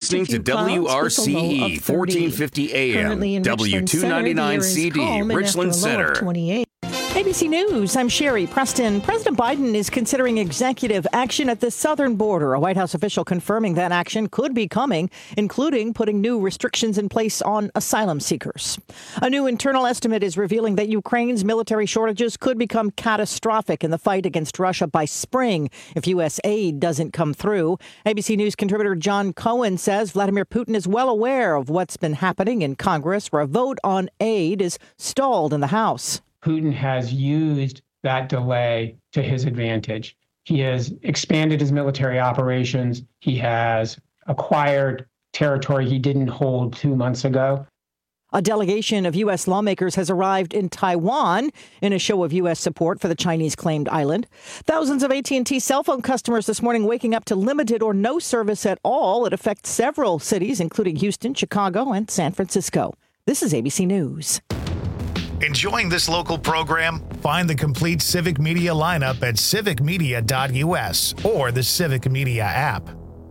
listening to WRCE 1450 AM, W299 CD, Richland Center. ABC News, I'm Sherry Preston. President Biden is considering executive action at the southern border. A White House official confirming that action could be coming, including putting new restrictions in place on asylum seekers. A new internal estimate is revealing that Ukraine's military shortages could become catastrophic in the fight against Russia by spring if U.S. aid doesn't come through. ABC News contributor John Cohen says Vladimir Putin is well aware of what's been happening in Congress, where a vote on aid is stalled in the House. Putin has used that delay to his advantage. He has expanded his military operations. He has acquired territory he didn't hold 2 months ago. A delegation of U.S. lawmakers has arrived in Taiwan in a show of U.S. support for the Chinese-claimed island. Thousands of AT&T cell phone customers this morning waking up to limited or no service at all. It affects several cities, including Houston, Chicago, and San Francisco. This is ABC News. Enjoying this local program? Find the complete Civic Media lineup at civicmedia.us or the Civic Media app.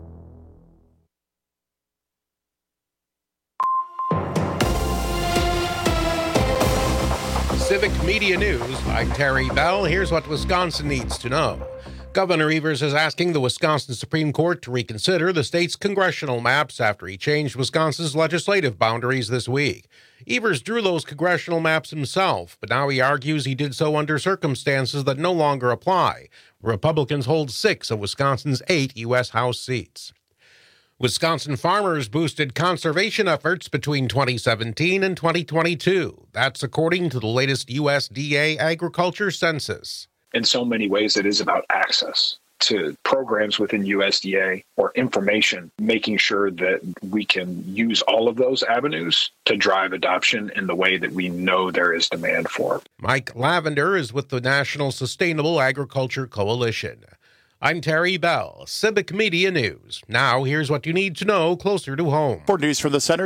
Civic Media News, I'm Terry Bell. Here's what Wisconsin needs to know. Governor Evers is asking the Wisconsin Supreme Court to reconsider the state's congressional maps after he changed Wisconsin's legislative boundaries this week. Evers drew those congressional maps himself, but now he argues he did so under circumstances that no longer apply. Republicans hold 6 of Wisconsin's 8 U.S. House seats. Wisconsin farmers boosted conservation efforts between 2017 and 2022. That's according to the latest USDA agriculture census. In so many ways, it is about access to programs within USDA or information, making sure that we can use all of those avenues to drive adoption in the way that we know there is demand for. Mike Lavender is with the National Sustainable Agriculture Coalition. I'm Terry Bell, Civic Media News. Now, here's what you need to know closer to home. For News from the Center,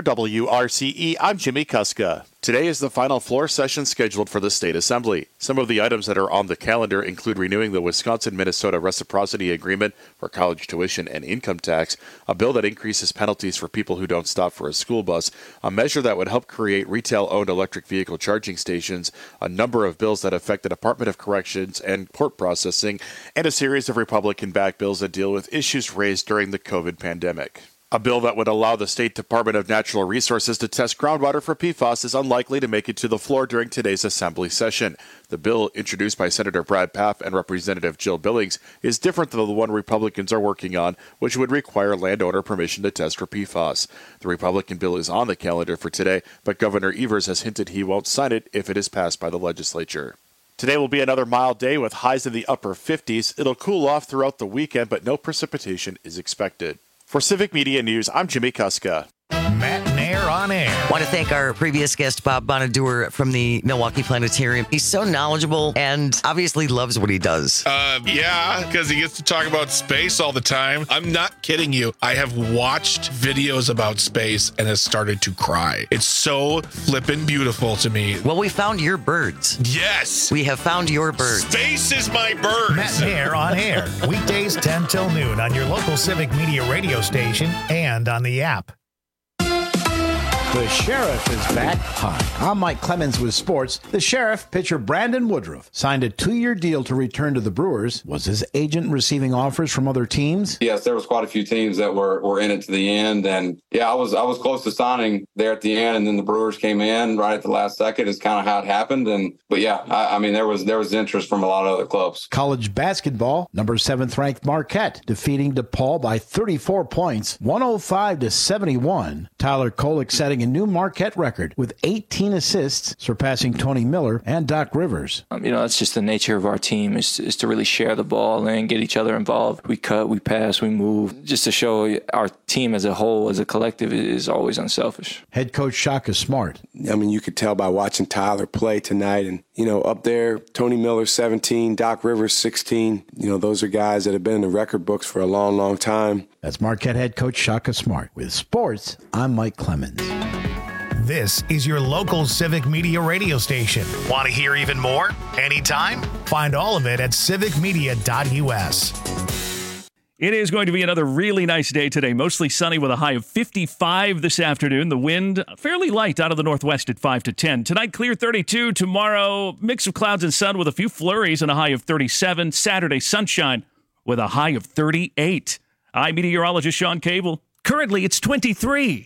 WRCE, I'm Jimmy Kuska. Today is the final floor session scheduled for the State Assembly. Some of the items that are on the calendar include renewing the Wisconsin-Minnesota Reciprocity Agreement for college tuition and income tax, a bill that increases penalties for people who don't stop for a school bus, a measure that would help create retail-owned electric vehicle charging stations, a number of bills that affect the Department of Corrections and court processing, and a series of Republican-backed bills that deal with issues raised during the COVID pandemic. A bill that would allow the State Department of Natural Resources to test groundwater for PFAS is unlikely to make it to the floor during today's Assembly session. The bill, introduced by Senator Brad Pfaff and Representative Jill Billings, is different than the one Republicans are working on, which would require landowner permission to test for PFAS. The Republican bill is on the calendar for today, but Governor Evers has hinted he won't sign it if it is passed by the legislature. Today will be another mild day with highs in the upper 50s. It'll cool off throughout the weekend, but no precipitation is expected. For Civic Media News, I'm Jimmy Kuska. Matt Nair on air. I want to thank our previous guest, Bob Bonaduer from the Milwaukee Planetarium. He's so knowledgeable and obviously loves what he does. Yeah, because he gets to talk about space all the time. I'm not kidding you. I have watched videos about space and has started to cry. It's so flippin' beautiful to me. Well, we found your birds. Yes. We have found your birds. Space is my birds. Matt Nair on air. Weekdays 10 till noon on your local Civic Media radio station and on the app. The Sheriff is back. Hi, I'm Mike Clemens with sports. The Sheriff, pitcher Brandon Woodruff, signed a 2-year deal to return to the Brewers. Was his agent receiving offers from other teams? Yes, there was quite a few teams that were in it to the end. And yeah, I was close to signing there at the end, and then the Brewers came in right at the last second. It's kind of how it happened. But yeah, I mean, there was interest from a lot of other clubs. College basketball, number 7th ranked Marquette, defeating DePaul by 34 points, 105-71. Tyler Kolek setting a new Marquette record with 18 assists, surpassing Tony Miller and Doc Rivers. That's just the nature of our team is to really share the ball and get each other involved. We cut, we pass, we move, just to show our team as a whole, as a collective, is always unselfish. Head coach Shaka Smart. I mean, you could tell by watching Tyler play tonight, and up there, Tony Miller 17, Doc Rivers 16. Those are guys that have been in the record books for a long, long time. That's Marquette head coach Shaka Smart. With sports, I'm Mike Clemens. This is your local Civic Media radio station. Want to hear even more? Anytime? Find all of it at civicmedia.us. It is going to be another really nice day today. Mostly sunny with a high of 55 this afternoon. The wind fairly light out of the northwest at 5 to 10. Tonight, clear 32. Tomorrow, mix of clouds and sun with a few flurries and a high of 37. Saturday, sunshine with a high of 38. I'm meteorologist Sean Cable. Currently, it's 23.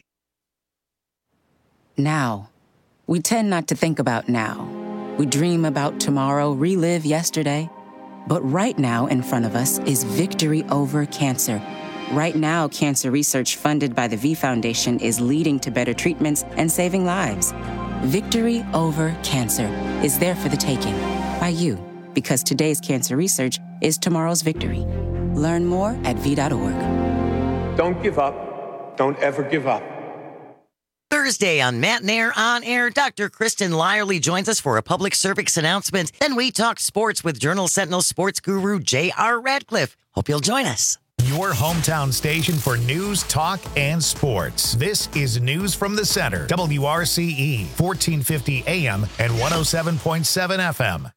Now. We tend not to think about now. We dream about tomorrow, relive yesterday. But right now in front of us is victory over cancer. Right now, cancer research funded by the V Foundation is leading to better treatments and saving lives. Victory over cancer is there for the taking by you, because today's cancer research is tomorrow's victory. Learn more at V.org. Don't give up. Don't ever give up. Thursday on Matt Nair On Air, Dr. Kristen Lyerly joins us for a public service announcement. Then we talk sports with Journal Sentinel sports guru J.R. Radcliffe. Hope you'll join us. Your hometown station for news, talk, and sports. This is News from the Center. WRCE, 1450 AM and 107.7 FM.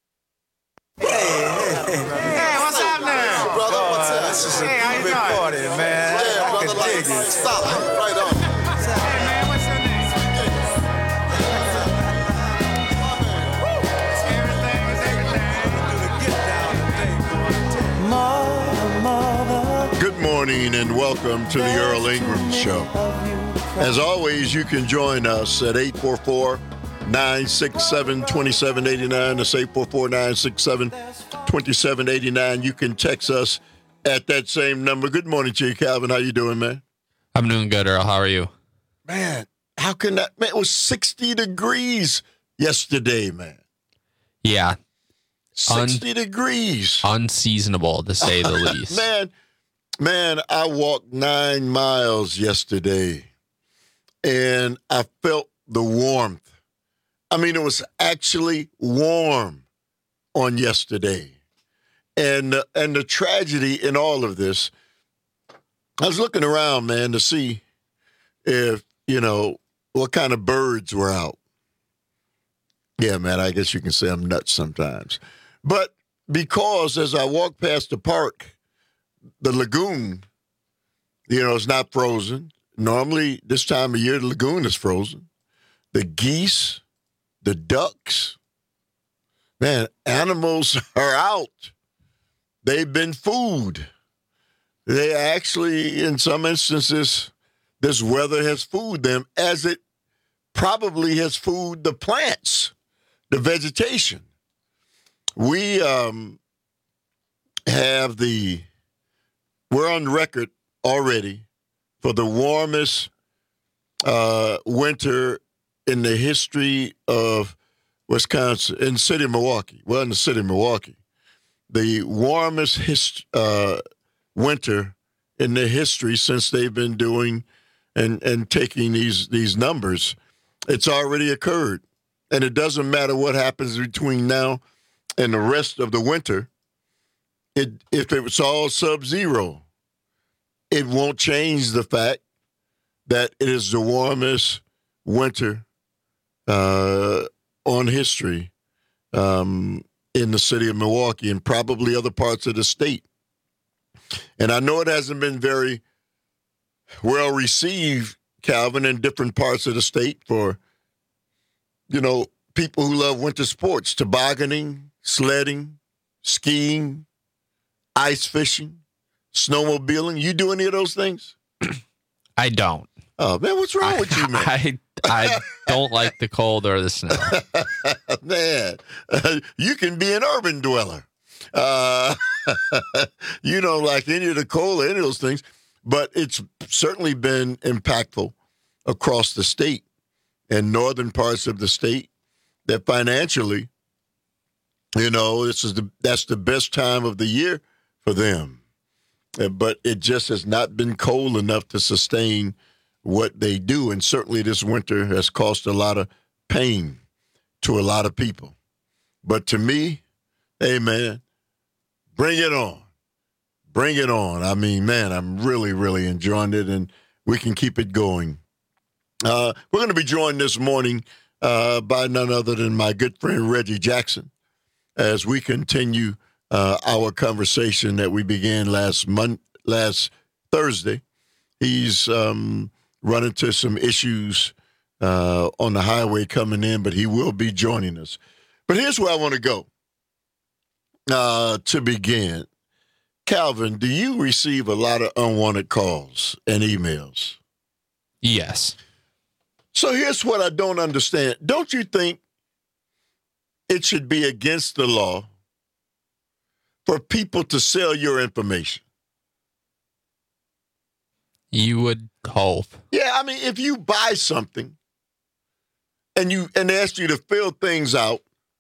Hey, what's happening? Brother, what's up? This is a big party, man. Yeah, brother, I can dig it. Solid, right on. Good morning and welcome to the Earl Ingram Show. As always, you can join us at 844-967-2789. That's 844-967-2789. You can text us at that same number. Good morning to you, Calvin. How you doing, man? I'm doing good, Earl. How are you? Man, how can that? Man, it was 60 degrees yesterday, man. Yeah. 60 degrees. Unseasonable, to say the least. Man, I walked 9 miles yesterday, and I felt the warmth. I mean, it was actually warm on yesterday. And the tragedy in all of this, I was looking around, man, to see if, what kind of birds were out. Yeah, man, I guess you can say I'm nuts sometimes. But because as I walked past the park, the lagoon, it's not frozen. Normally, this time of year, the lagoon is frozen. The geese, the ducks, man, animals are out. They've been food. They actually, in some instances, this weather has food them as it probably has food the plants, the vegetation. We we're on record already for the warmest winter in the history of Wisconsin, in the city of Milwaukee. Well, in the city of Milwaukee. The warmest winter in the history since they've been doing and taking these numbers. It's already occurred. And it doesn't matter what happens between now and the rest of the winter. If it's all sub-zero, it won't change the fact that it is the warmest winter on history in the city of Milwaukee and probably other parts of the state. And I know it hasn't been very well received, Calvin, in different parts of the state for, people who love winter sports, tobogganing, sledding, skiing, ice fishing, snowmobiling. You do any of those things? I don't. Oh, man, what's wrong with you, man? I don't like the cold or the snow. Man, you can be an urban dweller. You don't like any of the cold or any of those things, but it's certainly been impactful across the state and northern parts of the state that financially, that's the best time of the year for them. But it just has not been cold enough to sustain what they do. And certainly this winter has caused a lot of pain to a lot of people. But to me, hey, man, bring it on. Bring it on. I mean, man, I'm really, really enjoying it, and we can keep it going. We're going to be joined this morning by none other than my good friend Reggie Jackson as we continue our conversation that we began last last Thursday. He's run into some issues on the highway coming in, but he will be joining us. But here's where I want to go to begin. Calvin, do you receive a lot of unwanted calls and emails? Yes. So here's what I don't understand. Don't you think it should be against the law for people to sell your information? You would hope. Yeah, I mean, if you buy something and they ask you to fill things out,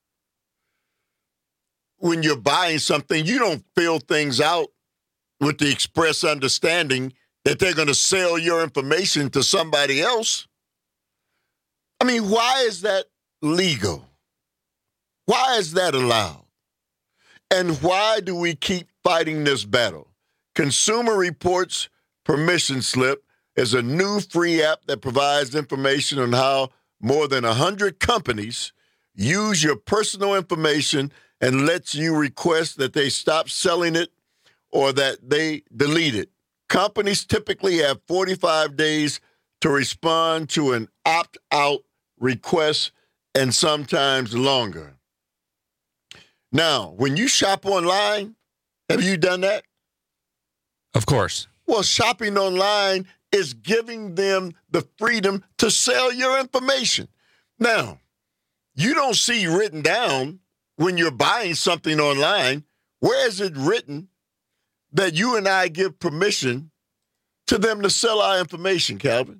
when you're buying something, you don't fill things out with the express understanding that they're going to sell your information to somebody else. I mean, why is that legal? Why is that allowed? And why do we keep fighting this battle? Consumer Reports Permission Slip is a new free app that provides information on how more than 100 companies use your personal information and lets you request that they stop selling it or that they delete it. Companies typically have 45 days to respond to an opt-out request and sometimes longer. Now, when you shop online, have you done that? Of course. Well, shopping online is giving them the freedom to sell your information. Now, you don't see written down when you're buying something online, where is it written that you and I give permission to them to sell our information, Calvin?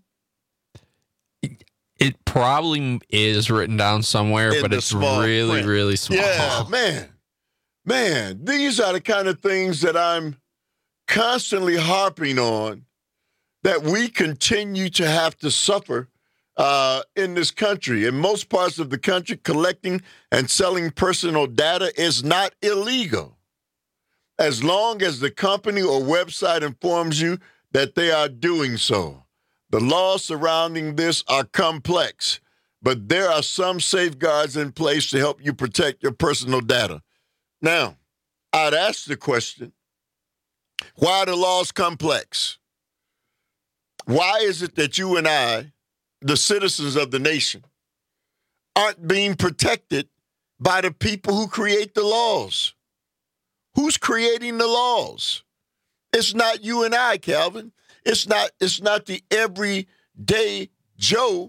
It probably is written down somewhere, but it's really, print. Really small. Yeah, man, these are the kind of things that I'm constantly harping on, that we continue to have to suffer in this country. In most parts of the country, collecting and selling personal data is not illegal, as long as the company or website informs you that they are doing so. The laws surrounding this are complex, but there are some safeguards in place to help you protect your personal data. Now, I'd ask the question, why are the laws complex? Why is it that you and I, the citizens of the nation, aren't being protected by the people who create the laws? Who's creating the laws? It's not you and I, Calvin. It's not the everyday Joe,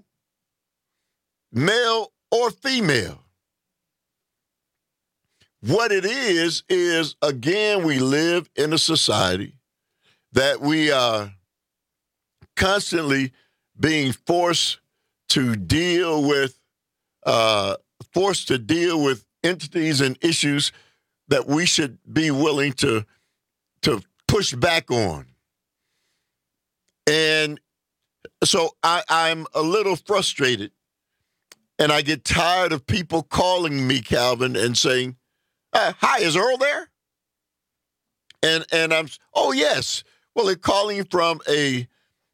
male or female. What it is, again, we live in a society that we are constantly being forced to deal with entities and issues that we should be willing to push back on. And so I'm a little frustrated, and I get tired of people calling me, Calvin, and saying, hi, is Earl there? And I'm, oh, yes. Well, they're calling from a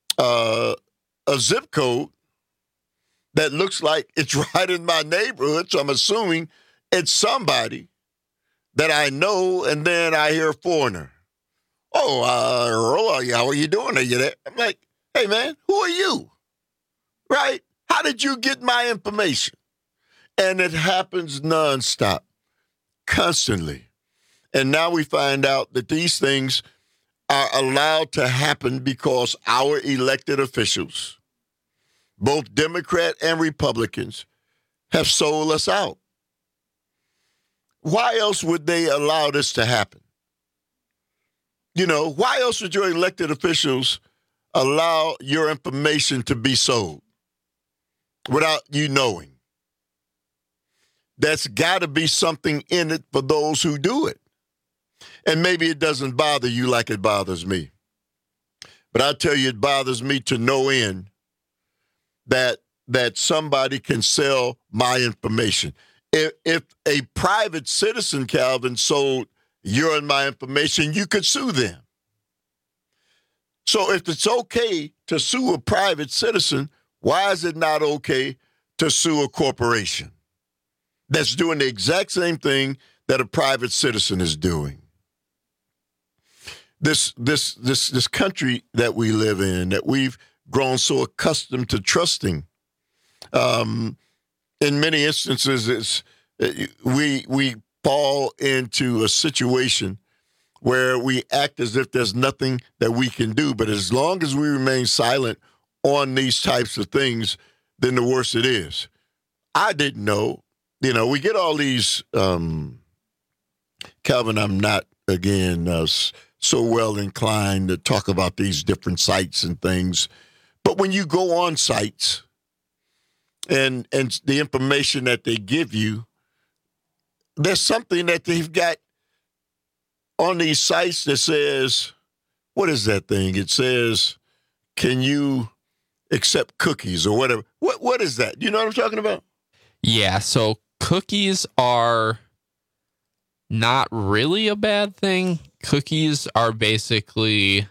zip code that looks like it's right in my neighborhood, so I'm assuming it's somebody that I know, and then I hear foreigner. Oh, Earl, how are you doing? Are you there? I'm like, hey, man, who are you? Right? How did you get my information? And it happens nonstop, constantly. And now we find out that these things are allowed to happen because our elected officials, both Democrat and Republicans, have sold us out. Why else would they allow this to happen? You know, why else would your elected officials allow your information to be sold without you knowing? That's got to be something in it for those who do it. And maybe it doesn't bother you like it bothers me. But I tell you, it bothers me to no end that somebody can sell my information. If a private citizen, Calvin, sold your and my information, you could sue them. So if it's okay to sue a private citizen, why is it not okay to sue a corporation that's doing the exact same thing that a private citizen is doing? this country that we live in, that we've grown so accustomed to trusting. In many instances, we fall into a situation where we act as if there's nothing that we can do. But as long as we remain silent on these types of things, then the worse it is. I didn't know. We get all these, Calvin, I'm not, again, so well inclined to talk about these different sites and things. But when you go on sites and the information that they give you, there's something that they've got on these sites that says, what is that thing? It says, can you accept cookies or whatever? What is that? You know what I'm talking about? Yeah, so cookies are not really a bad thing. Cookies are basically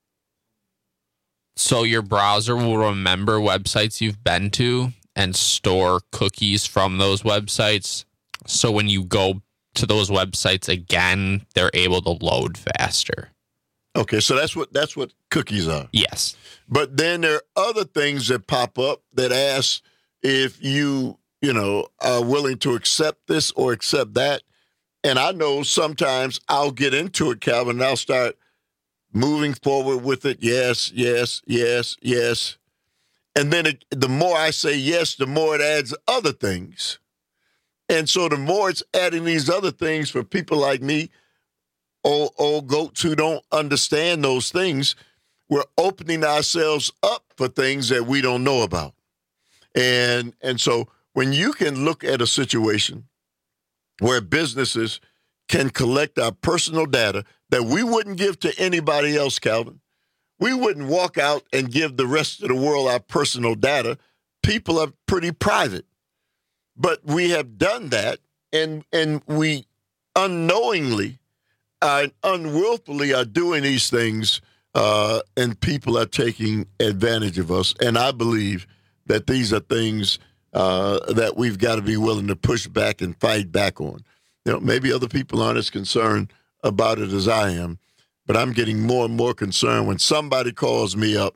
so your browser will remember websites you've been to and store cookies from those websites. So when you go to those websites again, they're able to load faster. Okay, so that's what cookies are. Yes. But then there are other things that pop up that ask if you are willing to accept this or accept that. And I know sometimes I'll get into it, Calvin, and I'll start moving forward with it. Yes, yes, yes, yes. And then the more I say yes, the more it adds other things. And so the more it's adding these other things for people like me, old goats who don't understand those things, we're opening ourselves up for things that we don't know about. And so when you can look at a situation where businesses can collect our personal data that we wouldn't give to anybody else, Calvin, we wouldn't walk out and give the rest of the world our personal data. People are pretty private. But we have done that, and we unknowingly and unwillfully are doing these things, and people are taking advantage of us. And I believe that these are things that we've got to be willing to push back and fight back on. Maybe other people aren't as concerned about it as I am, but I'm getting more and more concerned when somebody calls me up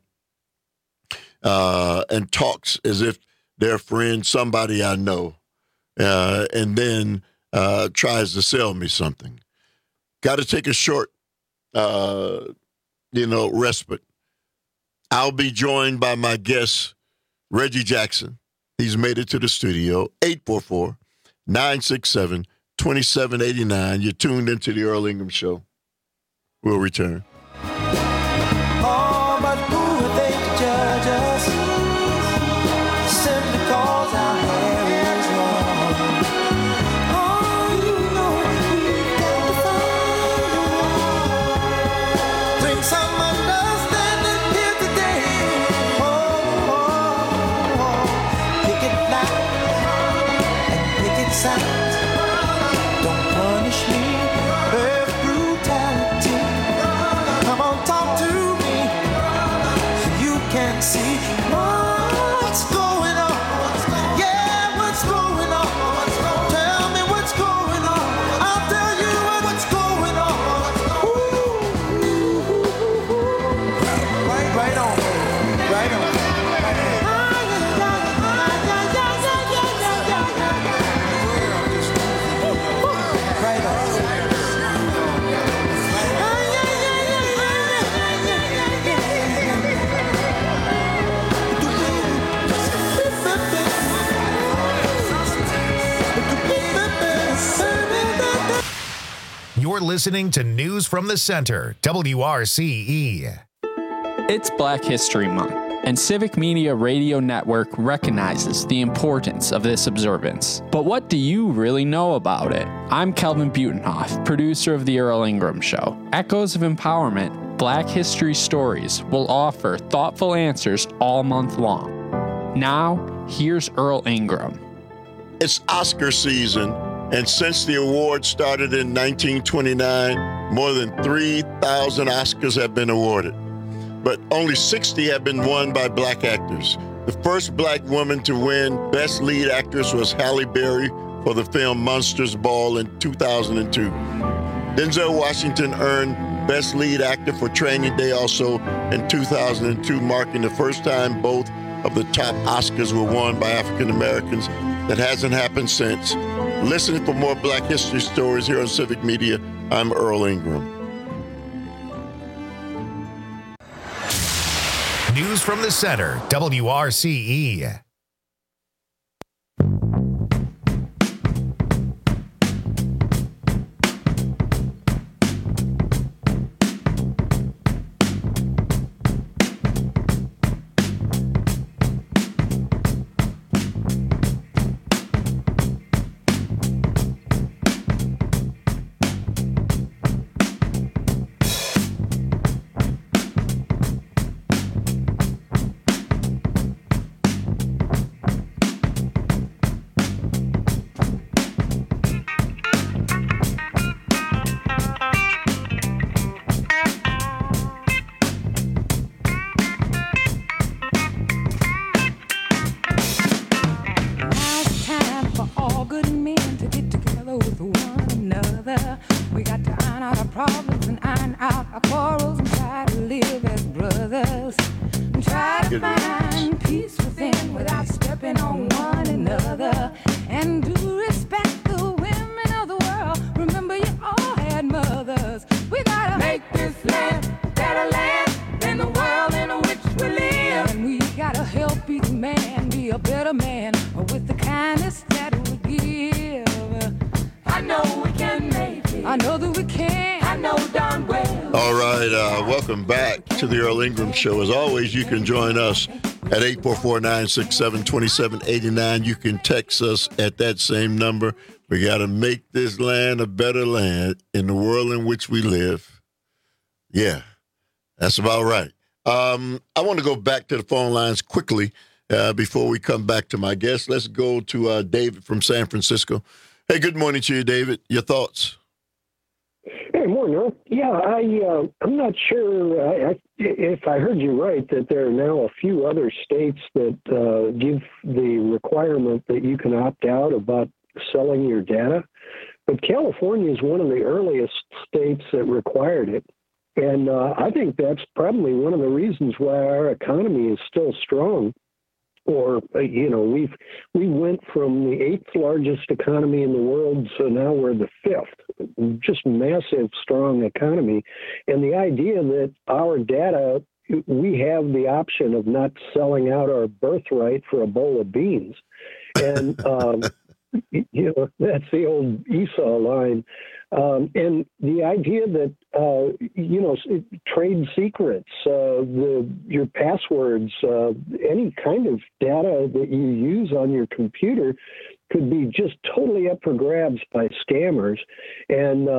and talks as if their friend, somebody I know, and then tries to sell me something. Got to take a short, respite. I'll be joined by my guest, Reggie Jackson. He's made it to the studio, 844-967-2789. You're tuned into the Earl Ingram Show. We'll return. Oh, but who are they to judge us? Simply cause our hair is long. Oh, you know we've got to find bring some understanding here today. Pick it loud and pick it sound. Don't punish me with brutality. Come on, talk to me so you can see what's going on. Yeah, what's going on? Tell me what's going on. I'll tell you what's going on. Ooh. Right on, right on. You're listening to News from the Center, WRCE. It's Black History Month, and Civic Media Radio Network recognizes the importance of this observance. But what do you really know about it? I'm Kelvin Butenhoff, producer of The Earl Ingram Show. Echoes of Empowerment, Black History Stories will offer thoughtful answers all month long. Now, here's Earl Ingram. It's Oscar season. And since the award started in 1929, more than 3,000 Oscars have been awarded. But only 60 have been won by black actors. The first black woman to win Best Lead Actress was Halle Berry for the film Monsters Ball in 2002. Denzel Washington earned Best Lead Actor for Training Day, also in 2002, marking the first time both of the top Oscars were won by African Americans. That hasn't happened since. Listen for more Black History stories here on Civic Media. I'm Earl Ingram. News from the Center, WRCE. Welcome back to the Earl Ingram Show. As always, you can join us at 844-967-2789. You can text us at that same number. We got to make this land a better land in the world in which we live. Yeah, that's about right. I want to go back to the phone lines quickly before we come back to my guest. Let's go to David from San Francisco. Hey, good morning to you, David. Your thoughts? Hey, morning, Earl. Yeah, I'm not sure if I heard you right that there are now a few other states that give the requirement that you can opt out about selling your data. But California is one of the earliest states that required it. And I think that's probably one of the reasons why our economy is still strong. Or, we went from the 8th largest economy in the world, so now we're the 5th. Just massive, strong economy. And the idea that our data, we have the option of not selling out our birthright for a bowl of beans. And, that's the old Esau line. And the idea that, trade secrets, your passwords, any kind of data that you use on your computer could be just totally up for grabs by scammers. And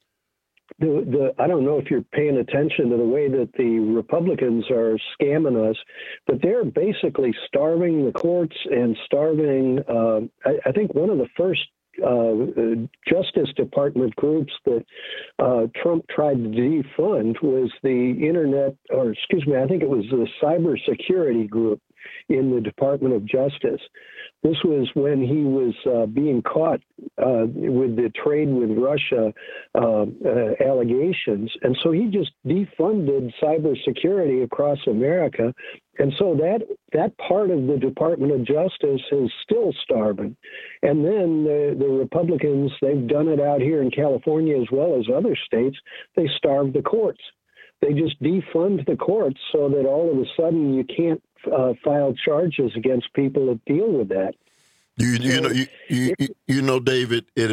I don't know if you're paying attention to the way that the Republicans are scamming us, but they're basically starving the courts and starving, I think one of the first Justice Department groups that Trump tried to defund was the I think it was the cybersecurity group in the Department of Justice. This was when he was being caught with the trade with Russia allegations. And so he just defunded cybersecurity across America. And so that part of the Department of Justice is still starving. And then the Republicans, they've done it out here in California as well as other states. They starve the courts. They just defund the courts so that all of a sudden you can't file charges against people that deal with that. David, it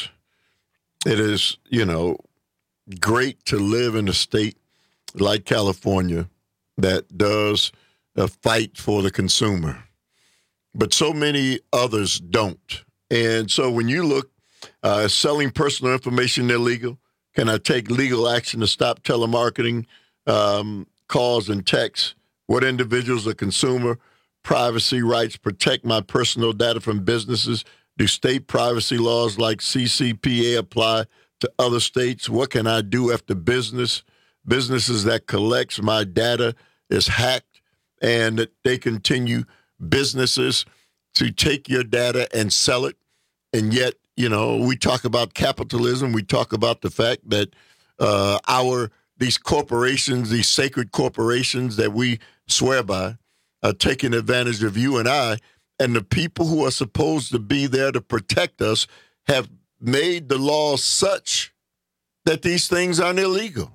is great to live in a state like California that does fight for the consumer, but so many others don't. And so when you look, selling personal information illegal, can I take legal action to stop telemarketing calls and texts? What individuals or consumer privacy rights protect my personal data from businesses? Do state privacy laws like CCPA apply to other states? What can I do if the businesses that collects my data is hacked and that they continue businesses to take your data and sell it? And yet, we talk about capitalism. We talk about the fact that our these corporations, these sacred corporations that we swear by, are taking advantage of you and I, and the people who are supposed to be there to protect us have made the law such that these things aren't illegal.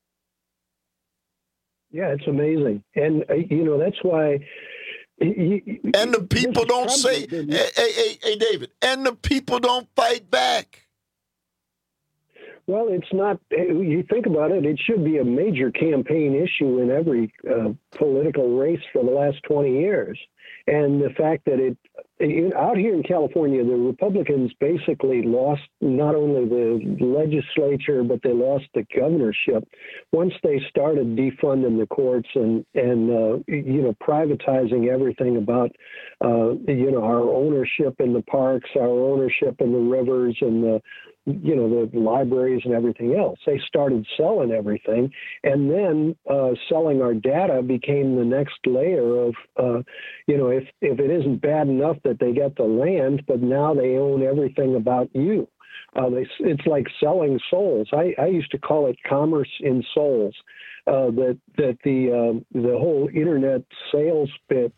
Yeah, it's amazing. And, that's why. And the people don't say, hey, David, and the people don't fight back. Well, it's not, you think about it, it should be a major campaign issue in every political race for the last 20 years. And the fact that out here in California, the Republicans basically lost not only the legislature, but they lost the governorship once they started defunding the courts and privatizing everything about, our ownership in the parks, our ownership in the rivers and the libraries and everything else. They started selling everything, and then selling our data became the next layer of, if it isn't bad enough that they get the land, but now they own everything about you. It's like selling souls. I used to call it commerce in souls. That the whole internet sales bit,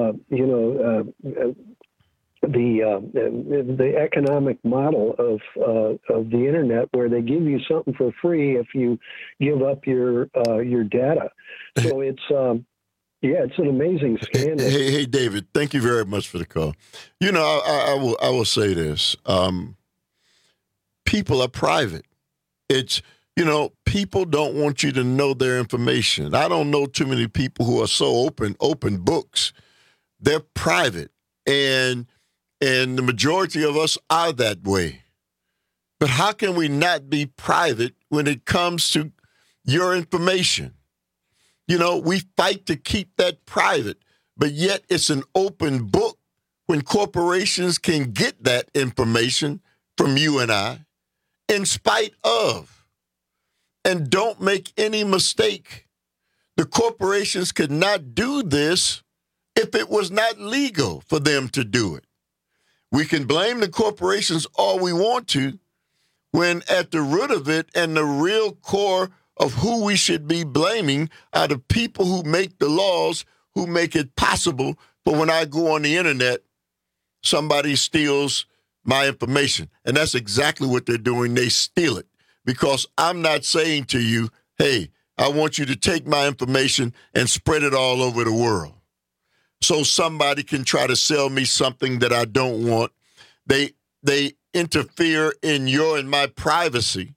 the economic model of the internet, where they give you something for free if you give up your data. So it's it's an amazing scandal. Hey, David, thank you very much for the call. I will say this: people are private. It's people don't want you to know their information. I don't know too many people who are so open books. They're private, and the majority of us are that way. But how can we not be private when it comes to your information? We fight to keep that private, but yet it's an open book when corporations can get that information from you and I in spite of. And don't make any mistake, the corporations could not do this if it was not legal for them to do it. We can blame the corporations all we want to, when at the root of it and the real core of who we should be blaming are the people who make the laws, who make it possible for when I go on the internet, somebody steals my information. And that's exactly what they're doing. They steal it. Because I'm not saying to you, hey, I want you to take my information and spread it all over the world. So somebody can try to sell me something that I don't want. They interfere in your and my privacy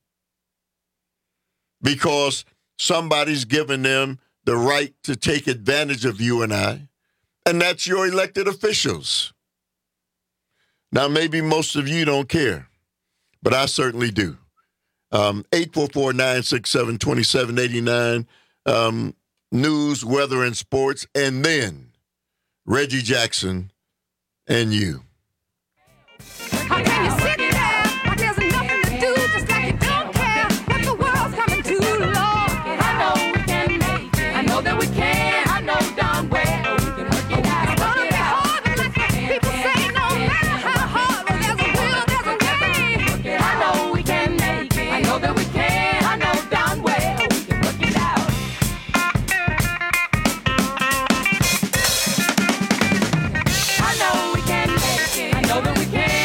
because somebody's given them the right to take advantage of you and I, and that's your elected officials. Now, maybe most of you don't care, but I certainly do. 844-967-2789, news, weather, and sports, and then Reggie Jackson and you. How can you sit there when there's nothing to do, just like you don't care what the world's coming to, Lord? I know we can make it. I know that we can. I know darn well we can work it out. It's gonna be hard, but like people say, no matter how hard, well, there's a will, there's a way. I know we can make it. I know that we can. I know darn well we can work it out. I know we can make it. I know that we can.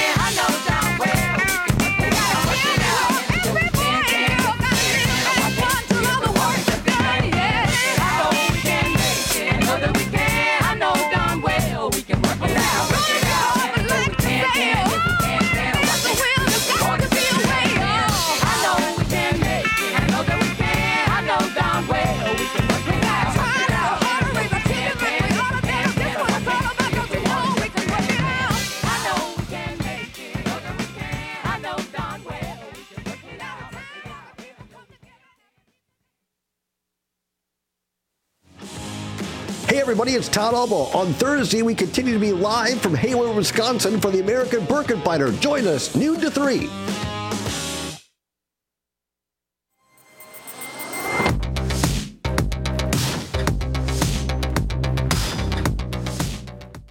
Hey everybody, it's Todd Alba. On Thursday, we continue to be live from Hayward, Wisconsin for the American Birkenfighter. Join us, noon to 3.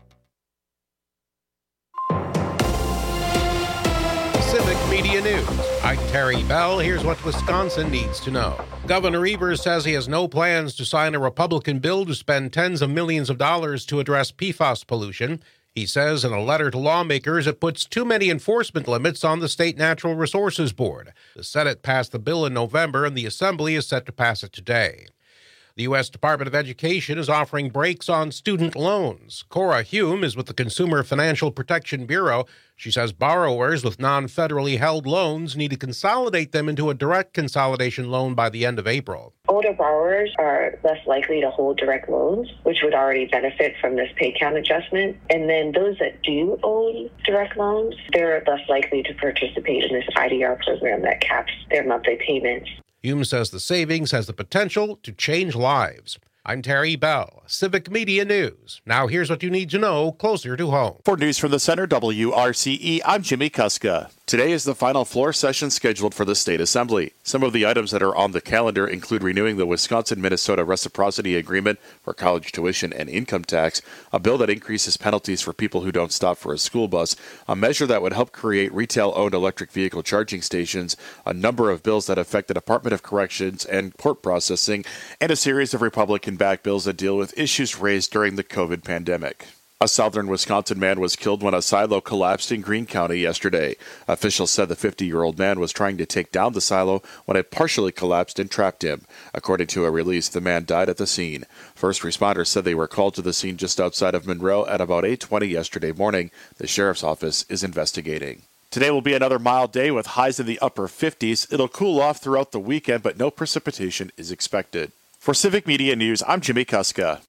Civic Media News. I'm Terry Bell. Here's what Wisconsin needs to know. Governor Evers says he has no plans to sign a Republican bill to spend tens of millions of dollars to address PFAS pollution. He says in a letter to lawmakers it puts too many enforcement limits on the State Natural Resources Board. The Senate passed the bill in November, and the Assembly is set to pass it today. The U.S. Department of Education is offering breaks on student loans. Cora Hume is with the Consumer Financial Protection Bureau. She says borrowers with non-federally held loans need to consolidate them into a direct consolidation loan by the end of April. Older borrowers are less likely to hold direct loans, which would already benefit from this pay count adjustment. And then those that do own direct loans, they're less likely to participate in this IDR program that caps their monthly payments. Hume says the savings has the potential to change lives. I'm Terry Bell, Civic Media News. Now here's what you need to know closer to home. For News from the Center, WRCE, I'm Jimmy Kuska. Today is the final floor session scheduled for the State Assembly. Some of the items that are on the calendar include renewing the Wisconsin-Minnesota Reciprocity Agreement for college tuition and income tax, a bill that increases penalties for people who don't stop for a school bus, a measure that would help create retail-owned electric vehicle charging stations, a number of bills that affect the Department of Corrections and court processing, and a series of Republican-backed bills that deal with issues raised during the COVID pandemic. A southern Wisconsin man was killed when a silo collapsed in Greene County yesterday. Officials said the 50-year-old man was trying to take down the silo when it partially collapsed and trapped him. According to a release, the man died at the scene. First responders said they were called to the scene just outside of Monroe at about 8:20 yesterday morning. The sheriff's office is investigating. Today will be another mild day with highs in the upper 50s. It'll cool off throughout the weekend, but no precipitation is expected. For Civic Media News, I'm Jimmy Kuska.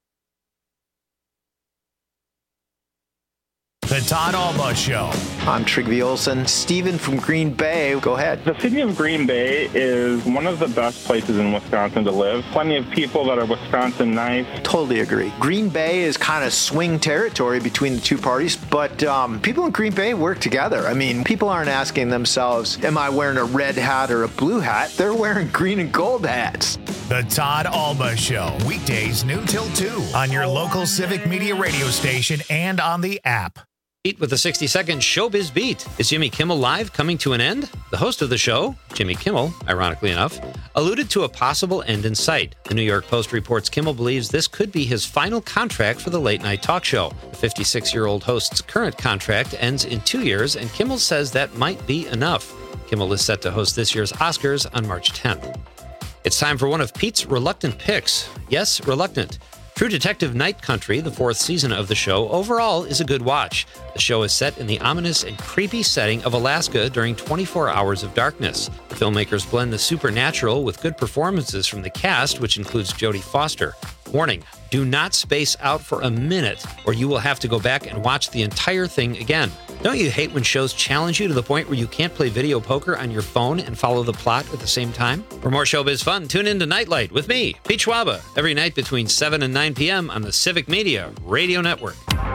The Todd Alba Show. I'm Trigby Olson. Steven from Green Bay. Go ahead. The city of Green Bay is one of the best places in Wisconsin to live. Plenty of people that are Wisconsin nice. Totally agree. Green Bay is kind of swing territory between the two parties, but people in Green Bay work together. I mean, people aren't asking themselves, am I wearing a red hat or a blue hat? They're wearing green and gold hats. The Todd Alba Show. Weekdays noon till 2 on your local Civic Media radio station and on the app. With a 60-second Showbiz Beat. Is Jimmy Kimmel Live coming to an end? The host of the show, Jimmy Kimmel, ironically enough, alluded to a possible end in sight. The New York Post reports Kimmel believes this could be his final contract for the late-night talk show. The 56-year-old host's current contract ends in 2 years, and Kimmel says that might be enough. Kimmel is set to host this year's Oscars on March 10th. It's time for one of Pete's reluctant picks. Yes, reluctant. True Detective Night Country, the 4th season of the show, overall is a good watch. The show is set in the ominous and creepy setting of Alaska during 24 hours of darkness. The filmmakers blend the supernatural with good performances from the cast, which includes Jodie Foster. Warning, do not space out for a minute, or you will have to go back and watch the entire thing again. Don't you hate when shows challenge you to the point where you can't play video poker on your phone and follow the plot at the same time? For more Showbiz fun, tune in to Nightlight with me, Pete Schwaba, every night between 7 and 9 p.m. on the Civic Media Radio Network.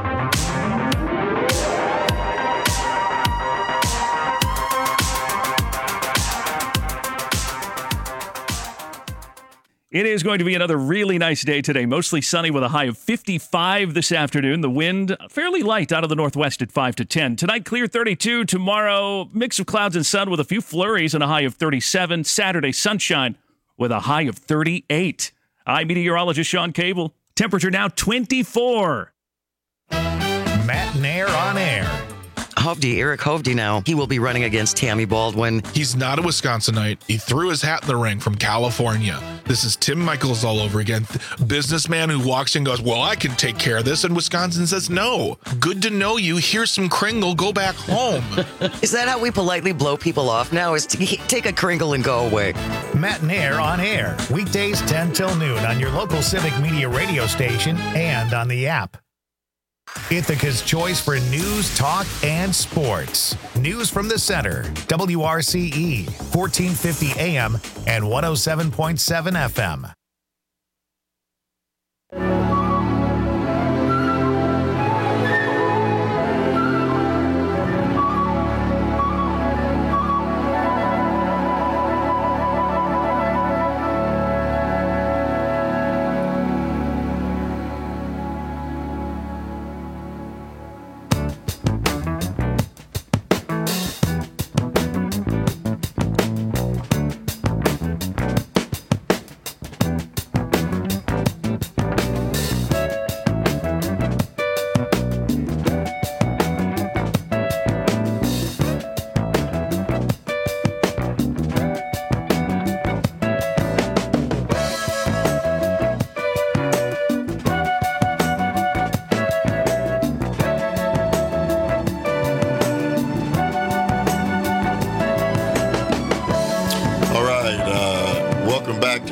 It is going to be another really nice day today. Mostly sunny with a high of 55 this afternoon. The wind fairly light out of the northwest at 5 to 10. Tonight, clear 32. Tomorrow, mix of clouds and sun with a few flurries and a high of 37. Saturday, sunshine with a high of 38. I'm meteorologist Sean Cable. Temperature now 24. Matt Nair on air. Eric Hovde now. He will be running against Tammy Baldwin. He's not a Wisconsinite. He threw his hat in the ring from California. This is Tim Michaels all over again. Businessman who walks in and goes, well, I can take care of this. And Wisconsin says, no. Good to know you. Here's some Kringle. Go back home. Is that how we politely blow people off now? Is to take a Kringle and go away? Matt Nair on air. Weekdays 10 till noon on your local Civic Media radio station and on the app. Ithaca's choice for news, talk, and sports. News from the Center, WRCE, 1450 AM and 107.7 FM.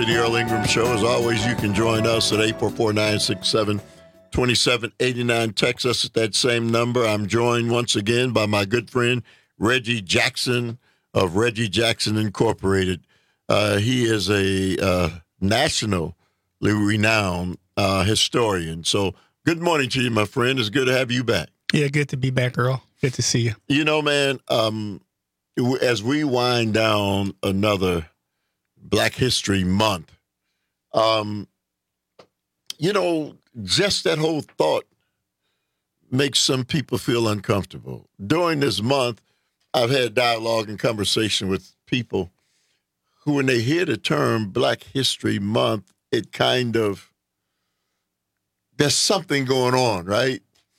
to the Earl Ingram Show. As always, you can join us at 844-967-2789. Text us at that same number. I'm joined once again by my good friend, Reggie Jackson of Reggie Jackson Incorporated. He is a nationally renowned historian. So good morning to you, my friend. It's good to have you back. Yeah, good to be back, Earl. Good to see you. You know, man, as we wind down another Black History Month, you know, just that whole thought makes some people feel uncomfortable. During this month, I've had dialogue and conversation with people who, when they hear the term Black History Month, it kind of, there's something going on, right?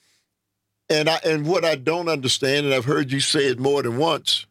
And what I don't understand, and I've heard you say it more than once,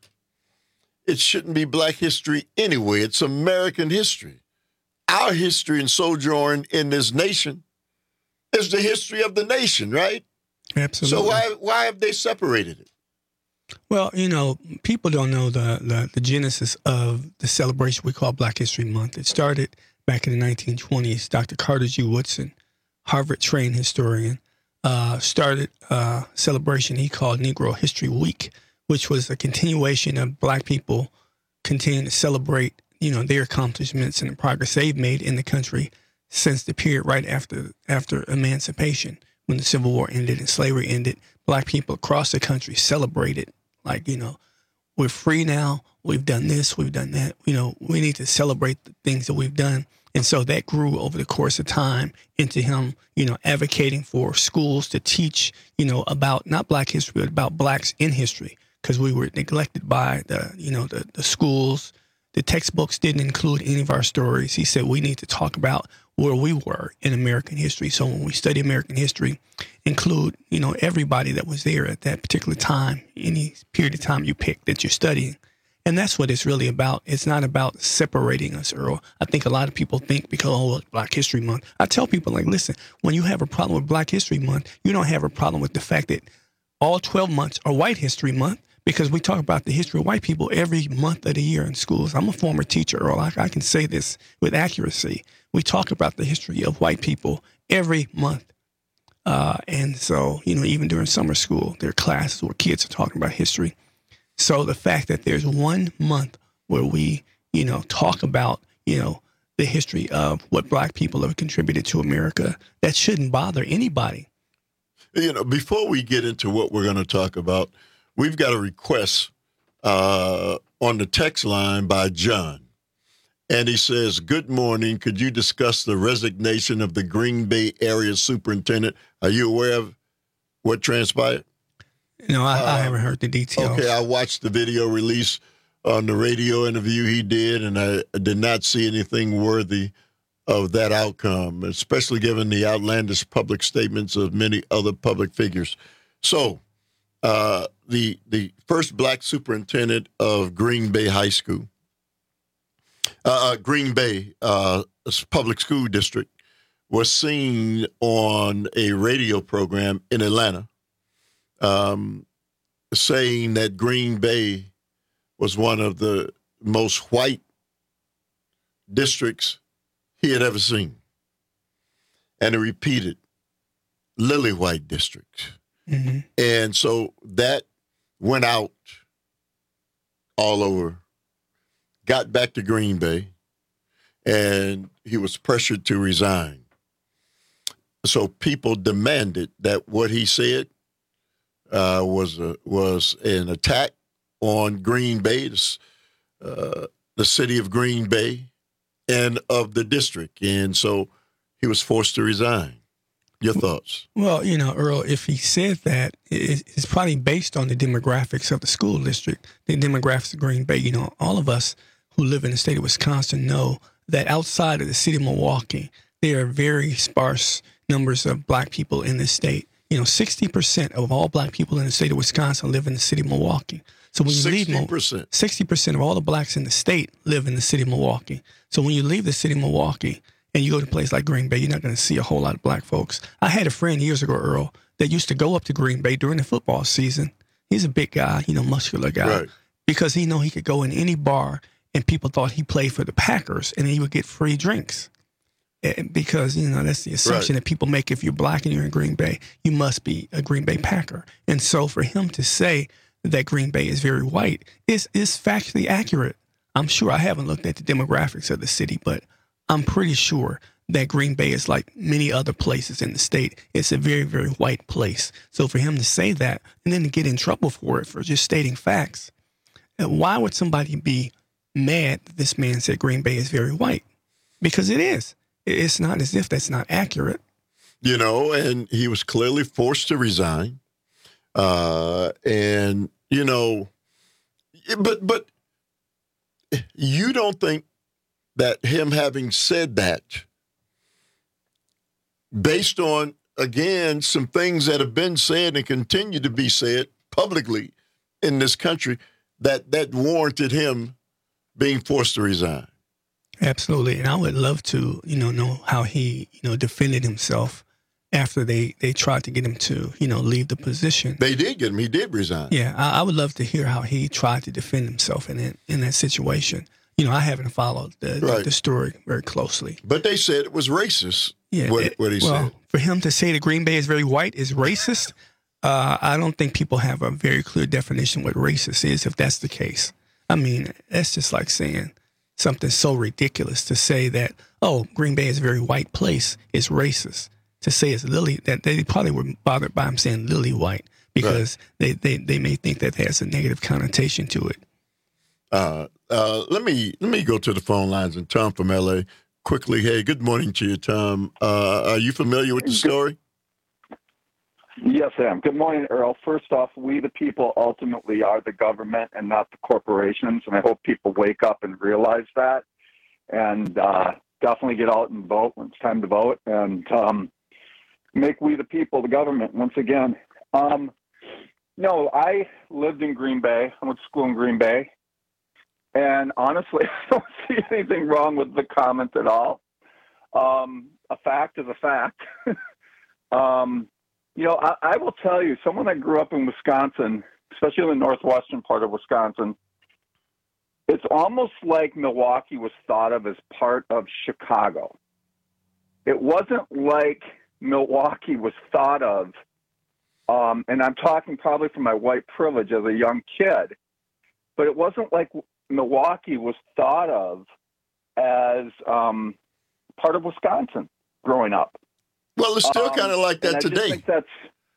it shouldn't be Black history anyway. It's American history. Our history and sojourn in this nation is the history of the nation, right? Absolutely. So why have they separated it? Well, you know, people don't know the genesis of the celebration we call Black History Month. It started back in the 1920s. Dr. Carter G. Woodson, Harvard-trained historian, started a celebration he called Negro History Week, which was a continuation of Black people continuing to celebrate, you know, their accomplishments and the progress they've made in the country since the period right after emancipation, when the Civil War ended and slavery ended. Black people across the country celebrated, like, you know, we're free now, we've done this, we've done that, you know, we need to celebrate the things that we've done. And so that grew over the course of time into him, you know, advocating for schools to teach, you know, about not Black history, but about Blacks in history, because we were neglected by the schools. The textbooks didn't include any of our stories. He said we need to talk about where we were in American history. So when we study American history, include, you know, everybody that was there at that particular time, any period of time you pick that you're studying. And that's what it's really about. It's not about separating us, Earl. I think a lot of people think because, oh, Black History Month. I tell people, like, listen, when you have a problem with Black History Month, you don't have a problem with the fact that all 12 months are White History Month, because we talk about the history of white people every month of the year in schools. I'm a former teacher, Earl. I can say this with accuracy. We talk about the history of white people every month. And so, you know, even during summer school, there are classes where kids are talking about history. So the fact that there's 1 month where we, you know, talk about, you know, the history of what Black people have contributed to America, that shouldn't bother anybody. You know, before we get into what we're going to talk about, we've got a request on the text line by John. And he says, good morning. Could you discuss the resignation of the Green Bay area superintendent? Are you aware of what transpired? No, I haven't heard the details. Okay, I watched the video release on the radio interview he did, and I did not see anything worthy of that outcome, especially given the outlandish public statements of many other public figures. So, the first Black superintendent of Green Bay High School, Green Bay Public School District, was seen on a radio program in Atlanta, saying that Green Bay was one of the most white districts he had ever seen. And he repeated, lily white district. Mm-hmm. And so that went out all over, got back to Green Bay, and he was pressured to resign. So people demanded that what he said was an attack on Green Bay, the city of Green Bay, and of the district. And so he was forced to resign. Your thoughts? Well, you know, Earl, if he said that, it's probably based on the demographics of the school district, the demographics of Green Bay. You know, all of us who live in the state of Wisconsin know that outside of the city of Milwaukee, there are very sparse numbers of Black people in this state. You know, 60% of all Black people in the state of Wisconsin live in the city of Milwaukee. So when you leave 60% of all the Blacks in the state live in the city of Milwaukee. So when you leave the city of Milwaukee and you go to a place like Green Bay, you're not going to see a whole lot of Black folks. I had a friend years ago, Earl, that used to go up to Green Bay during the football season. He's a big guy, you know, muscular guy, right, because he knew he could go in any bar and people thought he played for the Packers, and he would get free drinks. Because, that's the assumption that people make. If you're black and you're in Green Bay, you must be a Green Bay Packer. And so for him to say that Green Bay is very white is factually accurate. I'm sure I haven't looked at the demographics of the city, but I'm pretty sure that Green Bay is like many other places in the state. It's a very, very white place. So for him to say that and then to get in trouble for it, for just stating facts, why would somebody be mad that this man said Green Bay is very white? Because it is. It's not as if that's not accurate. And he was clearly forced to resign. But you don't think that him having said that, based on, again, some things that have been said and continue to be said publicly in this country, that warranted him being forced to resign? Absolutely. And I would love to, know how he, defended himself after they tried to get him to, leave the position. They did get him. He did resign. Yeah. I would love to hear how he tried to defend himself in that situation. I haven't followed the story very closely. But they said it was racist, yeah, what he said. For him to say that Green Bay is very white is racist, I don't think people have a very clear definition what racist is, if that's the case. I mean, that's just like saying something so ridiculous to say that, Green Bay is a very white place is racist. To say it's that they probably were bothered by him saying lily white because they may think that has a negative connotation to it. Let me go to the phone lines, and Tom from LA quickly. Hey, good morning to you, Tom. Are you familiar with the story? Yes, I am. Good morning, Earl. First off, we the people ultimately are the government and not the corporations, and I hope people wake up and realize that, and definitely get out and vote when it's time to vote, and make we the people the government once again. No, I lived in Green Bay. I went to school in Green Bay, and honestly, I don't see anything wrong with the comment at all. A fact is a fact. I will tell you, someone that grew up in Wisconsin, especially in the northwestern part of Wisconsin, it's almost like Milwaukee was thought of as part of Chicago. It wasn't like Milwaukee was thought of, and I'm talking probably from my white privilege as a young kid, but it wasn't like Milwaukee was thought of as part of Wisconsin growing up. Well, it's still kind of like that today. I just think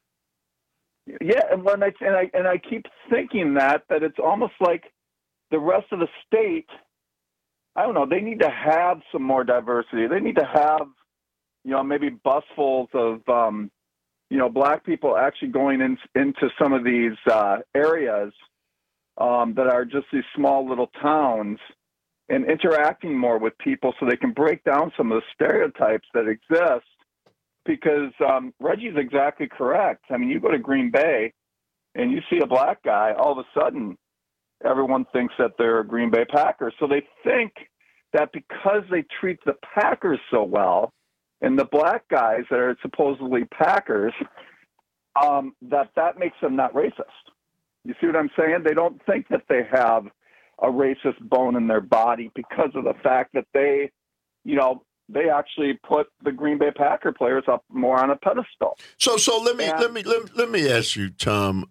and I keep thinking that it's almost like the rest of the state. I don't know. They need to have some more diversity. They need to have, maybe busfuls of, black people actually going into some of these areas that are just these small little towns and interacting more with people so they can break down some of the stereotypes that exist. Because Reggie's exactly correct. I mean, you go to Green Bay and you see a black guy, all of a sudden everyone thinks that they're a Green Bay Packer. So they think that because they treat the Packers so well and the black guys that are supposedly Packers, that makes them not racist. You see what I'm saying? They don't think that they have a racist bone in their body because of the fact that they actually put the Green Bay Packer players up more on a pedestal. So let me ask you, Tom.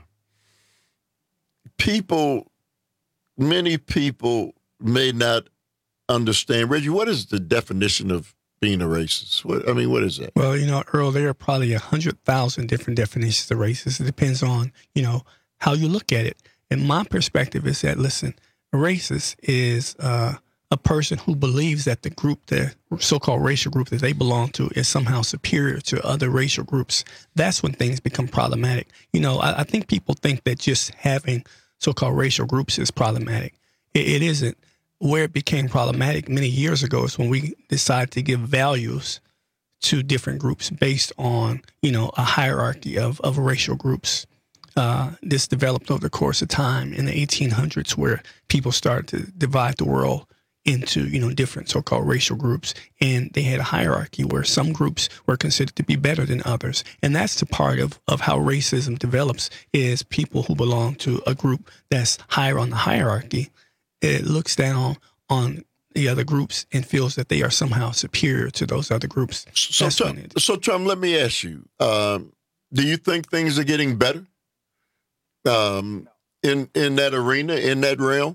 Many people may not understand. Reggie, what is the definition of being a racist? What is that? Well, Earl, there are probably 100,000 different definitions of racist. It depends on, how you look at it. And my perspective is that, listen, a racist is a person who believes that the group, the so-called racial group that they belong to, is somehow superior to other racial groups. That's when things become problematic. I think people think that just having so-called racial groups is problematic. It isn't. Where it became problematic many years ago is when we decided to give values to different groups based on, a hierarchy of racial groups. This developed over the course of time in the 1800s, where people started to divide the world into, different so-called racial groups. And they had a hierarchy where some groups were considered to be better than others. And that's the part of how racism develops, is people who belong to a group that's higher on the hierarchy it looks down on the other groups and feels that they are somehow superior to those other groups. So Tom, let me ask you, do you think things are getting better in that arena, in that realm?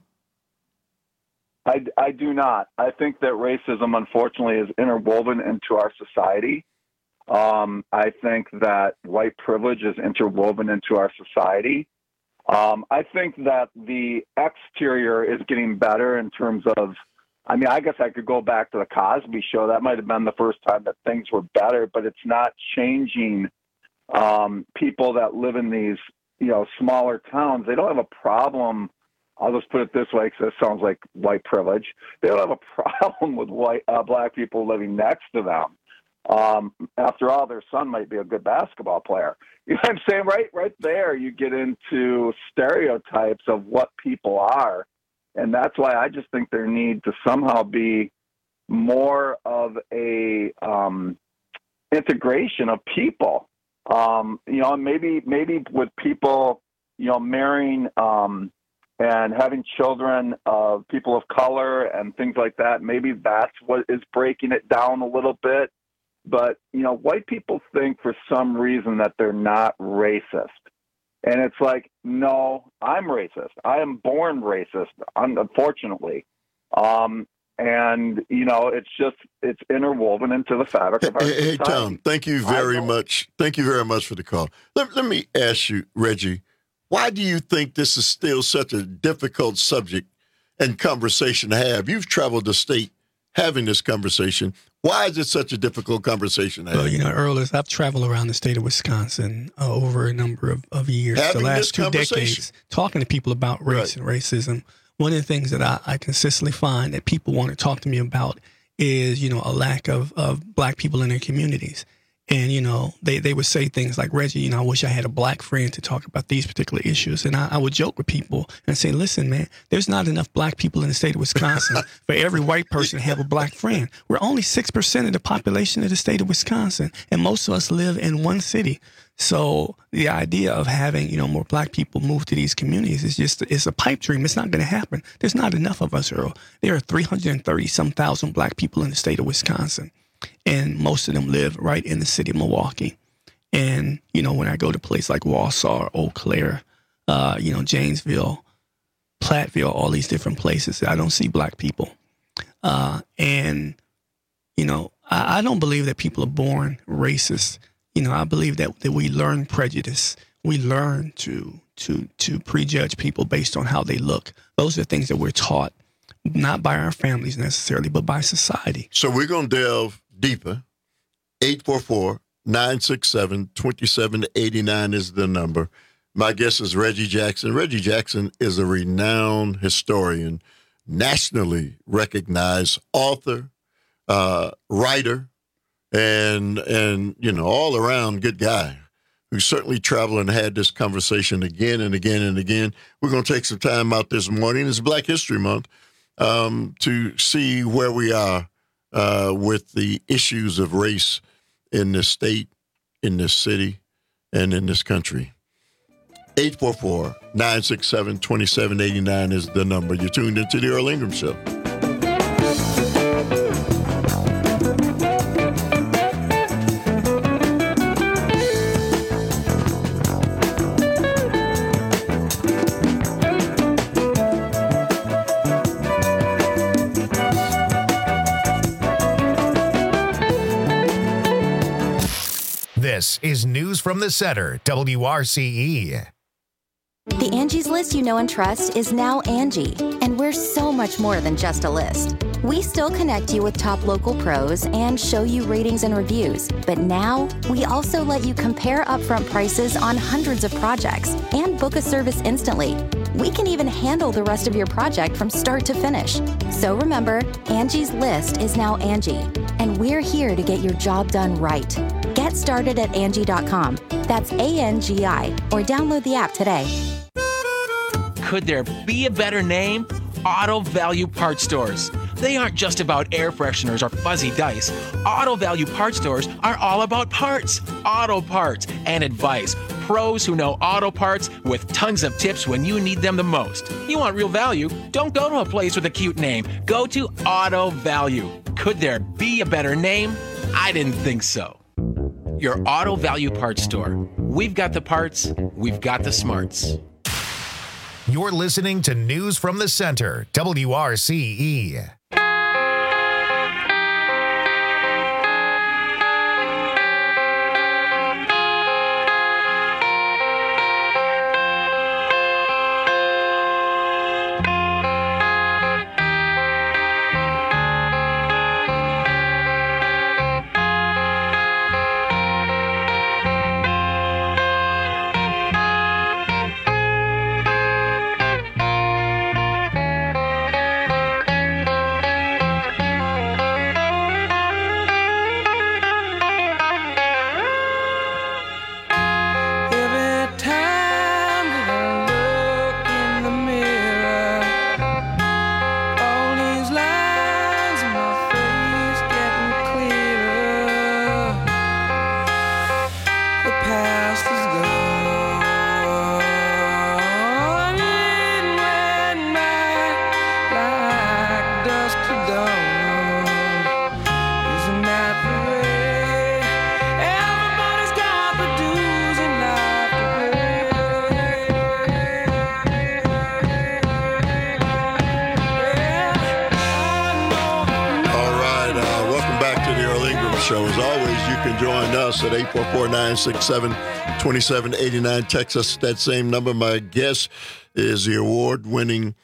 I do not. I think that racism, unfortunately, is interwoven into our society. I think that white privilege is interwoven into our society. I think that the exterior is getting better in terms of, I mean, I guess I could go back to the Cosby Show. That might have been the first time that things were better, but it's not changing people that live in these, smaller towns. They don't have a problem. I'll just put it this way because it sounds like white privilege. They don't have a problem with black people living next to them. After all, their son might be a good basketball player. You know what I'm saying? Right there, you get into stereotypes of what people are. And that's why I just think there need to somehow be more of a integration of people. Maybe with people, marrying and having children of people of color and things like that. Maybe that's what is breaking it down a little bit. But, white people think for some reason that they're not racist. And it's like, no, I'm racist. I am born racist, unfortunately. It's interwoven into the fabric of our society. Hey, Tom, thank you very much. Thank you very much for the call. Let me ask you, Reggie, why do you think this is still such a difficult subject and conversation to have? You've traveled the state having this conversation. Why is it such a difficult conversation to have? Well, Earl, I've traveled around the state of Wisconsin over a number of years, having the last 2 decades, talking to people about race and racism. One of the things that I consistently find that people want to talk to me about is, a lack of black people in their communities. And, they would say things like, Reggie, I wish I had a black friend to talk about these particular issues. And I would joke with people and say, listen, man, there's not enough black people in the state of Wisconsin for every white person to have a black friend. We're only 6% of the population of the state of Wisconsin, and most of us live in one city. So the idea of having, more black people move to these communities it's a pipe dream. It's not going to happen. There's not enough of us, Earl. There are 330-some thousand black people in the state of Wisconsin. And most of them live right in the city of Milwaukee. And, when I go to places like Wausau, Eau Claire, Janesville, Platteville, all these different places, I don't see black people. I don't believe that people are born racist. I believe that we learn prejudice. We learn to prejudge people based on how they look. Those are things that we're taught, not by our families necessarily, but by society. So we're going to delve deeper. 844-967-2789 is the number. My guest is Reggie Jackson. Reggie Jackson is a renowned historian, nationally recognized author, writer, and all around good guy who certainly traveled and had this conversation again and again and again. We're going to take some time out this morning. It's Black History Month to see where we are with the issues of race in this state, in this city, and in this country. 844-967-2789 is the number. You're tuned into the Earl Ingram Show. This is News from the Center, WRCE. The Angie's List you know and trust is now Angie, and we're so much more than just a list. We still connect you with top local pros and show you ratings and reviews, but now we also let you compare upfront prices on hundreds of projects and book a service instantly. We can even handle the rest of your project from start to finish. So remember, Angie's List is now Angie, and we're here to get your job done right. Get started at Angie.com. That's ANGI, or download the app today. Could there be a better name? Auto Value Parts Stores. They aren't just about air fresheners or fuzzy dice. Auto Value Parts Stores are all about parts, auto parts, and advice pros who know auto parts with tons of tips when you need them the most. You want real value? Don't go to a place with a cute name. Go to Auto Value. Could there be a better name? I didn't think so. Your Auto Value Parts store. We've got the parts, we've got the smarts. You're listening to News from the Center, WRCE. Show. As always, you can join us at 844-967-2789. Text us that same number. My guest is the award-winning,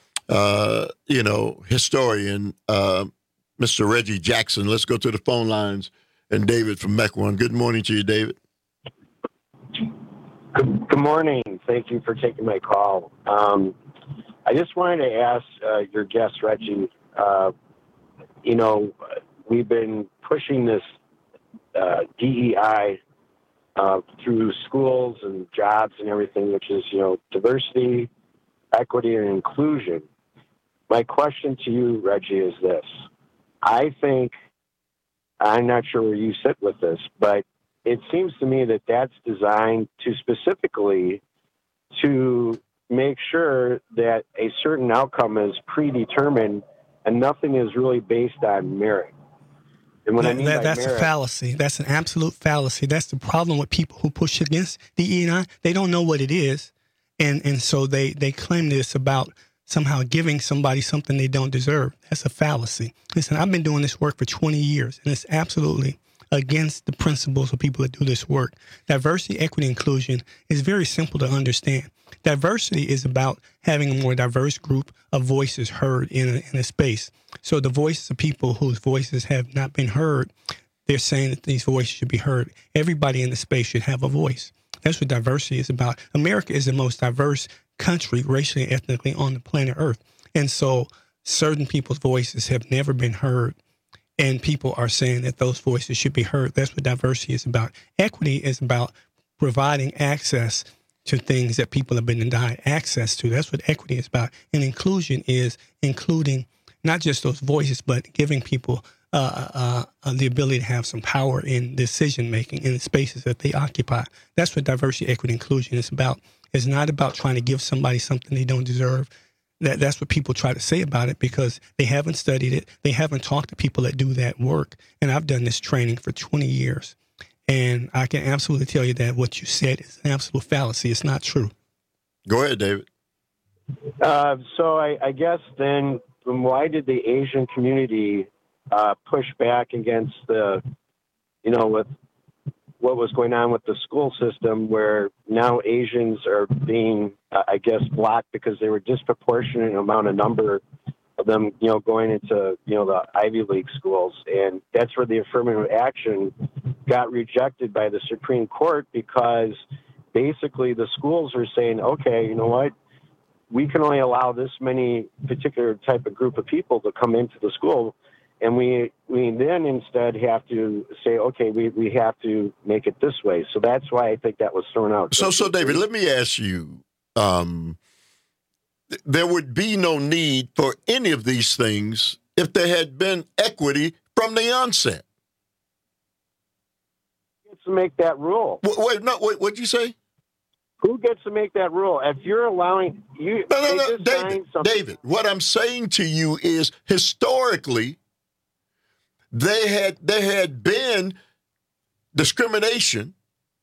historian, Mr. Reggie Jackson. Let's go to the phone lines. And David from Mequon. Good morning to you, David. Good morning. Thank you for taking my call. I just wanted to ask your guest, Reggie, we've been pushing this DEI through schools and jobs and everything, which is, diversity, equity, and inclusion. My question to you, Reggie, is this. I think, I'm not sure where you sit with this, but it seems to me that that's designed to specifically to make sure that a certain outcome is predetermined and nothing is really based on merit. And what I mean by that's merit, a fallacy. That's an absolute fallacy. That's the problem with people who push against DE&I. They don't know what it is, and so they claim this about somehow giving somebody something they don't deserve. That's a fallacy. Listen, I've been doing this work for 20 years, and it's absolutely against the principles of people that do this work. Diversity, equity, inclusion is very simple to understand. Diversity is about having a more diverse group of voices heard in a space. So the voices of people whose voices have not been heard, they're saying that these voices should be heard. Everybody in the space should have a voice. That's what diversity is about. America is the most diverse country, racially and ethnically, on the planet Earth. And so certain people's voices have never been heard. And people are saying that those voices should be heard. That's what diversity is about. Equity is about providing access to things that people have been denied access to. That's what equity is about. And inclusion is including not just those voices, but giving people the ability to have some power in decision-making in the spaces that they occupy. That's what diversity, equity, inclusion is about. It's not about trying to give somebody something they don't deserve. That's what people try to say about it because they haven't studied it. They haven't talked to people that do that work. And I've done this training for 20 years. And I can absolutely tell you that what you said is an absolute fallacy. It's not true. Go ahead, David. So I guess then why did the Asian community push back against with what was going on with the school system where now Asians are being, blocked because they were disproportionate amount of number of them, going into, the Ivy League schools. And that's where the affirmative action got rejected by the Supreme Court because basically the schools are saying, okay, you know what? We can only allow this many particular type of group of people to come into the school. And we then instead have to say, okay, we have to make it this way. So that's why I think that was thrown out. So David, let me ask you, there would be no need for any of these things if there had been equity from the onset. To make that rule. What'd you say? Who gets to make that rule? If you're allowing you, No, David. What I'm saying to you is, historically, there had been discrimination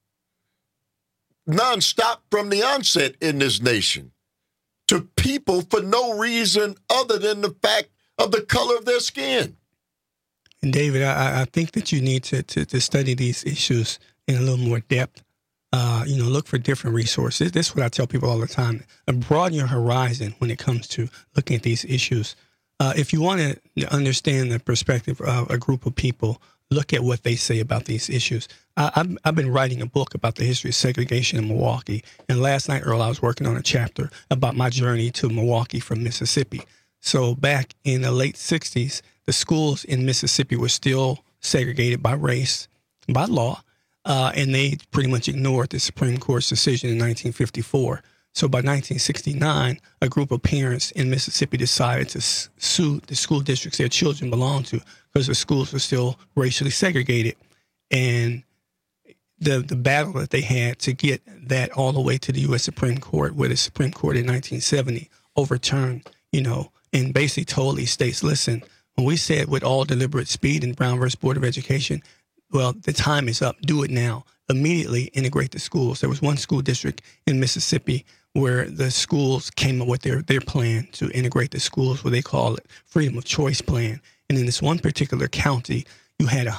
nonstop from the onset in this nation to people for no reason other than the fact of the color of their skin. And David, I think that you need to study these issues in a little more depth. Look for different resources. This is what I tell people all the time. Broaden your horizon when it comes to looking at these issues. If you want to understand the perspective of a group of people, look at what they say about these issues. I've been writing a book about the history of segregation in Milwaukee. And last night, Earl, I was working on a chapter about my journey to Milwaukee from Mississippi. So back in the late 60s, the schools in Mississippi were still segregated by race, by law. And they pretty much ignored the Supreme Court's decision in 1954. So by 1969, a group of parents in Mississippi decided to sue the school districts their children belonged to because the schools were still racially segregated. And the battle that they had to get that all the way to the U.S. Supreme Court, where the Supreme Court in 1970 overturned, and basically told these states, listen, when we said with all deliberate speed in Brown versus Board of Education, well, the time is up. Do it now. Immediately integrate the schools. There was one school district in Mississippi where the schools came up with their plan to integrate the schools, what they call it freedom of choice plan. And in this one particular county, you had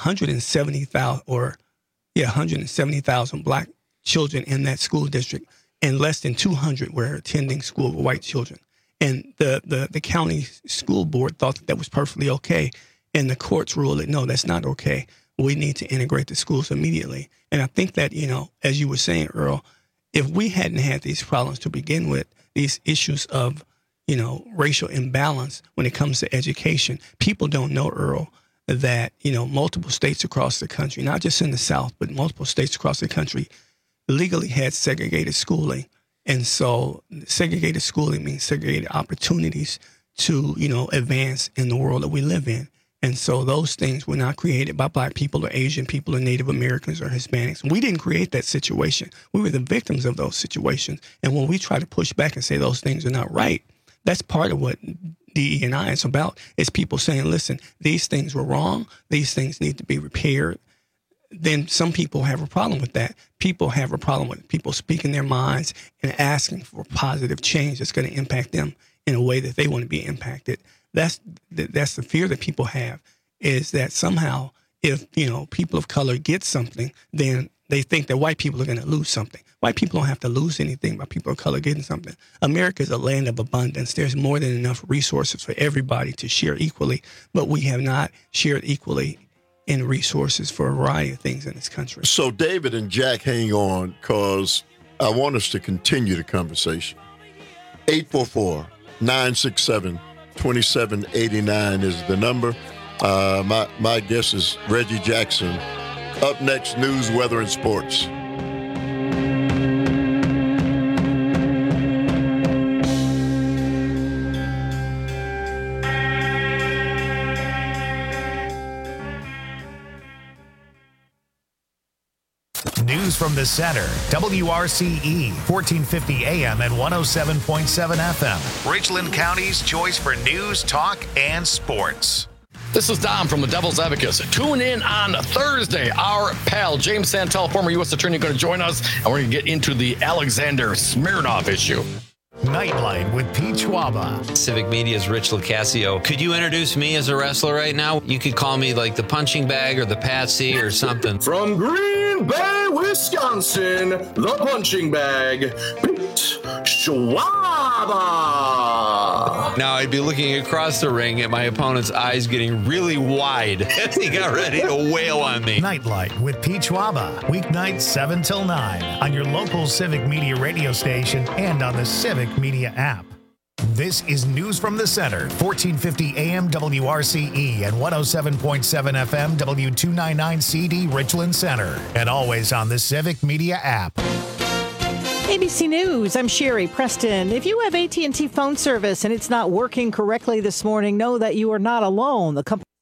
170,000 black children in that school district, and less than 200 were attending school with white children. And the county school board thought that was perfectly okay. And the courts ruled that, no, that's not okay. We need to integrate the schools immediately. And I think that, as you were saying, Earl, if we hadn't had these problems to begin with, these issues of, racial imbalance when it comes to education, people don't know, Earl, that, multiple states across the country, not just in the South, but multiple states across the country legally had segregated schooling. And so segregated schooling means segregated opportunities to, advance in the world that we live in. And so those things were not created by black people or Asian people or Native Americans or Hispanics. We didn't create that situation. We were the victims of those situations. And when we try to push back and say those things are not right, that's part of what DE&I is about, is people saying, listen, these things were wrong. These things need to be repaired. Then some people have a problem with that. People have a problem with people speaking their minds and asking for positive change that's going to impact them in a way that they want to be impacted. That's the fear that people have, is that somehow if, people of color get something, then they think that white people are going to lose something. White people don't have to lose anything by people of color getting something. America is a land of abundance. There's more than enough resources for everybody to share equally, but we have not shared equally in resources for a variety of things in this country. So David and Jack, hang on, because I want us to continue the conversation. 844-967-2789 is the number. My guess is Reggie Jackson. Up next, news, weather, and sports. News from the center. WRCE, 1450 AM and 107.7 FM. Richland County's choice for news, talk, and sports. This is Dom from the Devil's Advocates. Tune in on Thursday. Our pal James Santel, former U.S. Attorney, going to join us, and we're going to get into the Alexander Smirnov issue. Nightlight with Pete Schwaba. Civic Media's Rich Lucasio. Could you introduce me as a wrestler right now? You could call me like the punching bag or the Patsy or something. From Green Bay, Wisconsin, the punching bag, Pete Schwaba. Now I'd be looking across the ring at my opponent's eyes getting really wide as he got ready to wail on me. Nightlight with Pete Schwaba. Weeknights 7 till 9 on your local Civic Media radio station and on the Civic Media app. This is News from the Center, 1450 AM WRCE and 107.7 FM W299 CD Richland Center, and always on the Civic Media app. ABC News, I'm Sherry Preston. If you have AT&T phone service and it's not working correctly this morning, know that you are not alone. The company